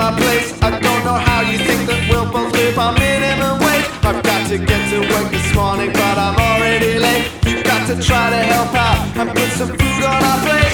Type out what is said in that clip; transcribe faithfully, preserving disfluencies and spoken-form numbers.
our place. I don't know how you think that we'll both live on minimum wage. I've got to get to work this morning, but I'm already late. You've got to try to help out and put some food on our plate.